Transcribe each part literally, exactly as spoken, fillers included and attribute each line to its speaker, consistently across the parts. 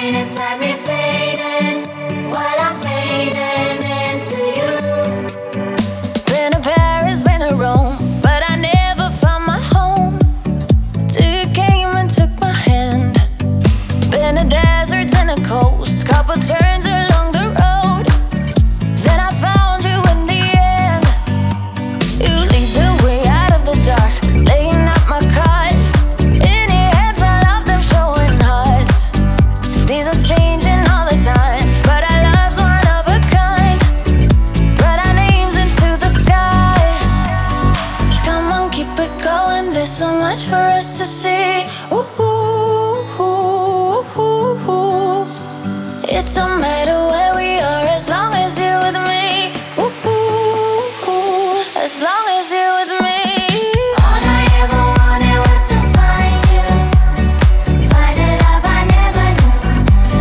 Speaker 1: pain inside me fading while I'm fading into you.
Speaker 2: Been to Paris, been to Rome, but I never found my home till you came and took my hand. Been to deserts and a coast, couple turns along the road, then I found you in the end. You lead the way out of the dark, laying out my cards. In your hands, I love them showing hearts. Seasons changing all the time, but our love's one of a kind. Write our names into the sky. Come on, keep it going, there's so much for us to see. Ooh, ooh, ooh, ooh, ooh. It don't matter where we are as long as you're with me. Ooh, ooh, ooh. As long as you're with me.
Speaker 1: All I ever wanted was to find you, find a love I never knew.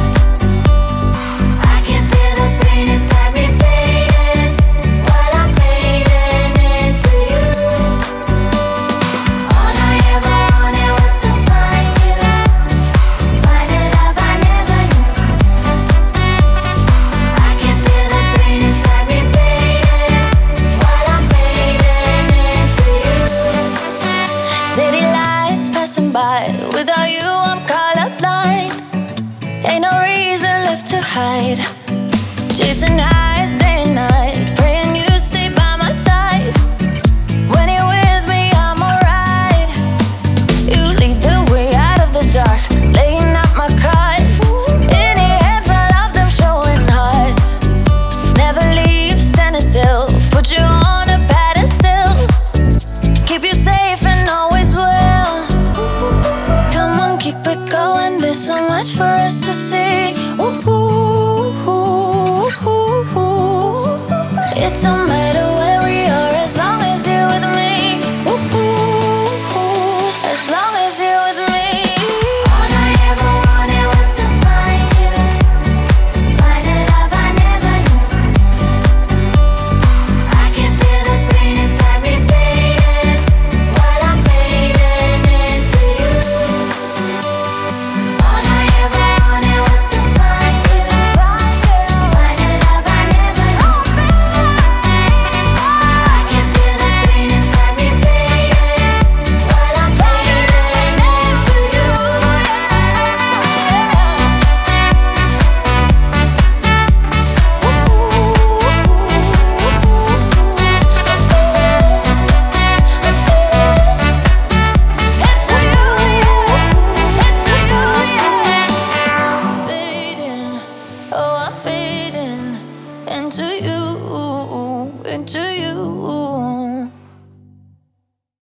Speaker 1: I can feel the pain inside me fading while I'm fading into you. All I ever wanted was to find you, find a love I never knew. I can feel the pain inside me fading while I'm fading into you.
Speaker 2: City lights passing by, without you I'm colorblind. Ain't no reason left to hide. Chasing highs day and night, praying you stay by my side. When you're with me, I'm alright. You lead the way out of the dark, laying out my cards. In your hands, I love them showing hearts. Never leave standing still, put you on a pedestal. Keep you safe and always will. Come on, keep it going, there's so much for us to see. Ooh, ooh, ooh, ooh, ooh. It don't matter where we are as long as you're with me. Ooh, ooh, ooh. As long as you're with me.
Speaker 1: All I ever wanted was to find you, find a love I never knew. I can feel the pain inside me fading while I'm fading into you. All I ever wanted was to find you, find a love I never knew. I can feel the pain inside me fading while I'm fading into you.
Speaker 2: Fading, oh I'm fading into you, into you.